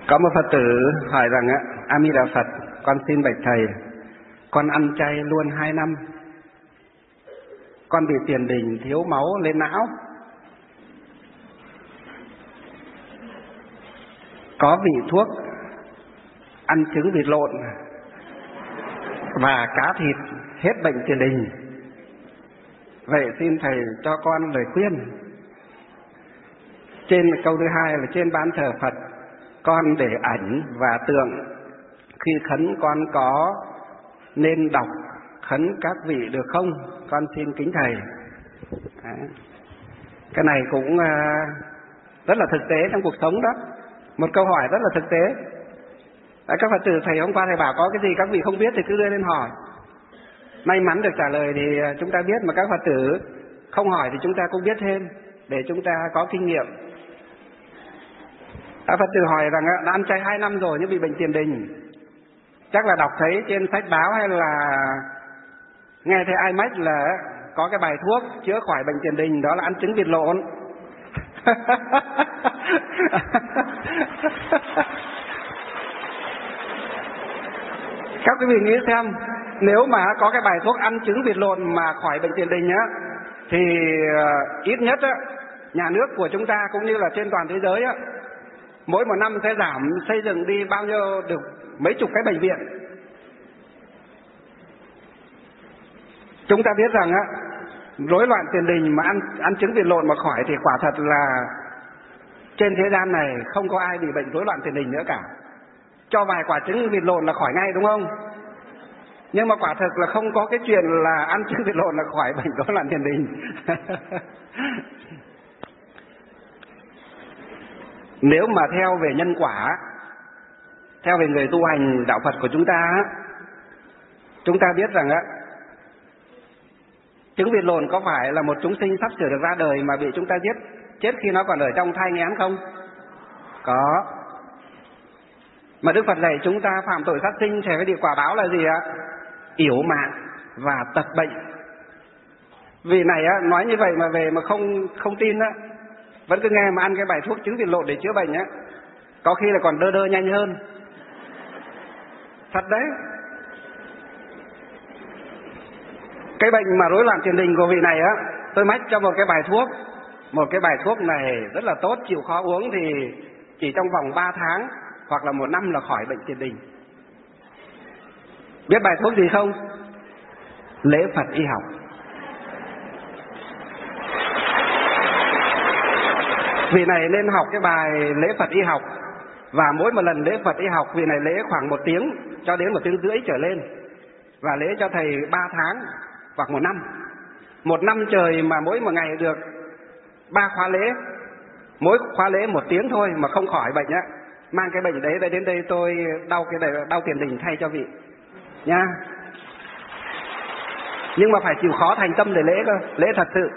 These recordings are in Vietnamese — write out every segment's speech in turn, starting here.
Có một Phật tử hỏi rằng A Di Đà Phật, con xin bạch thầy, con ăn chay luôn 2 năm, con bị tiền đình thiếu máu lên não, có vị thuốc ăn trứng vịt lộn và cá thịt hết bệnh tiền đình. Vậy xin thầy cho con lời khuyên. Trên câu thứ hai là trên ban thờ Phật con để ảnh và tượng, khi khấn con có nên đọc khấn các vị được không? Con xin kính thầy. Cái này cũng rất là thực tế trong cuộc sống đó. Một câu hỏi rất là thực tế. Các Phật tử, thầy hôm qua thầy bảo có cái gì các vị không biết thì cứ đưa lên hỏi. May mắn được trả lời thì chúng ta biết, mà các Phật tử không hỏi thì chúng ta cũng biết thêm để chúng ta có kinh nghiệm. Các Phật tử hỏi rằng đã ăn chay 2 năm rồi nhưng bị bệnh tiền đình. Chắc là đọc thấy trên sách báo hay là nghe thấy ai mách là có cái bài thuốc chữa khỏi bệnh tiền đình, đó là ăn trứng vịt lộn. Các quý vị nghĩ xem, nếu mà có cái bài thuốc ăn trứng vịt lộn mà khỏi bệnh tiền đình á, thì ít nhất á, nhà nước của chúng ta cũng như là trên toàn thế giới á, mỗi một năm sẽ giảm xây dựng đi bao nhiêu, được mấy chục cái bệnh viện. Chúng ta biết rằng á, rối loạn tiền đình mà ăn trứng vịt lộn mà khỏi thì quả thật là trên thế gian này không có ai bị bệnh rối loạn tiền đình nữa cả. Cho vài quả trứng vịt lộn là khỏi ngay, đúng không? Nhưng mà quả thực là không có cái chuyện là ăn trứng vịt lộn là khỏi bệnh rối loạn tiền đình. Nếu mà theo về nhân quả, theo về người tu hành đạo Phật của chúng ta biết rằng á, trứng vịt lộn có phải là một chúng sinh sắp sửa được ra đời mà bị chúng ta giết chết khi nó còn ở trong thai nghén không? Có. Mà Đức Phật dạy chúng ta phạm tội sát sinh sẽ phải bị quả báo là gì ạ? Yểu mạng và tật bệnh. Vì này á, nói như vậy mà về mà không tin á, vẫn cứ nghe mà ăn cái bài thuốc trứng vịt lộn để chữa bệnh á, có khi là còn đơ nhanh hơn. Thật đấy. Cái bệnh mà rối loạn tiền đình của vị này á, tôi mách cho một cái bài thuốc. Một cái bài thuốc này rất là tốt, chịu khó uống thì chỉ trong vòng 3 tháng hoặc là 1 năm là khỏi bệnh tiền đình. Biết bài thuốc gì không? Lễ Phật y học. Vị này nên học cái bài lễ Phật y học. Và mỗi một lần lễ Phật y học, vị này lễ khoảng 1 tiếng cho đến 1 tiếng rưỡi trở lên. Và lễ cho thầy 3 tháng hoặc 1 năm. 1 năm trời mà mỗi một ngày được 3 khóa lễ, mỗi khóa lễ 1 tiếng thôi mà không khỏi bệnh á, mang cái bệnh đấy đến đây tôi đau tiền đình thay cho vị nha. Nhưng mà phải chịu khó thành tâm để lễ cơ, lễ thật sự.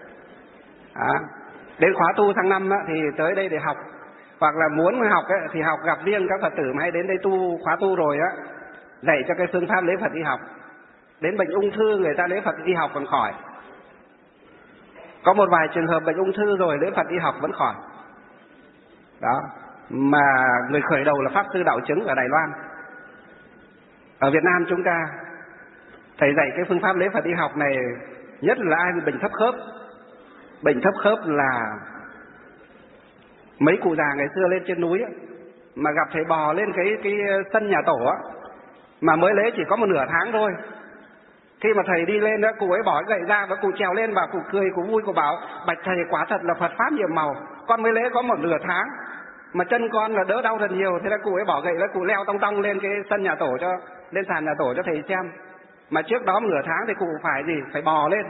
Đến khóa tu sang năm á, thì tới đây để học, hoặc là muốn học á, thì học gặp riêng các Phật tử mà hay đến đây tu khóa tu rồi á, dạy cho cái phương pháp lễ Phật y học. Đến bệnh ung thư người ta lễ Phật y học còn khỏi. Có một vài trường hợp bệnh ung thư rồi lễ Phật y học vẫn khỏi. Đó. Mà người khởi đầu là Pháp Sư Đạo Chứng ở Đài Loan. Ở Việt Nam chúng ta, thầy dạy cái phương pháp lễ Phật y học này, nhất là ai bị bệnh thấp khớp. Bệnh thấp khớp là mấy cụ già ngày xưa lên trên núi ấy, mà gặp thầy bò lên cái sân nhà tổ á, mà mới lễ chỉ có 1 nửa tháng thôi. Khi mà thầy đi lên đó, cụ ấy bỏ gậy ra và cụ trèo lên và cụ cười, cụ vui, cụ bảo: bạch thầy, quả thật là Phật pháp nhiệm màu, con mới lễ có 1 nửa tháng mà chân con là đỡ đau thật nhiều. Thế là cụ ấy bỏ gậy đó, cụ leo tong tong lên cái sân nhà tổ lên sàn nhà tổ cho thầy xem. Mà trước đó 1 nửa tháng thì cụ phải gì? Phải bò lên.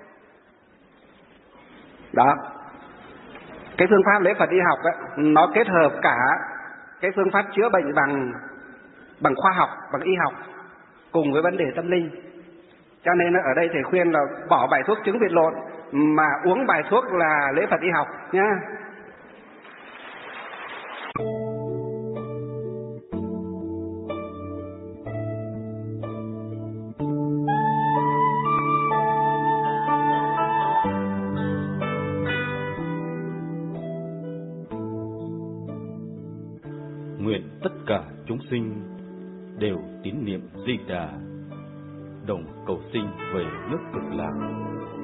Đó. Cái phương pháp lễ Phật y học ấy, nó kết hợp cả cái phương pháp chữa bệnh bằng khoa học, bằng y học cùng với vấn đề tâm linh. Cho nên ở đây thầy khuyên là bỏ bài thuốc trứng vịt lộn mà uống bài thuốc là lễ Phật y học nhá. Nguyện tất cả chúng sinh đều tín niệm Di Đà, đồng cầu sinh về nước Cực Lạc.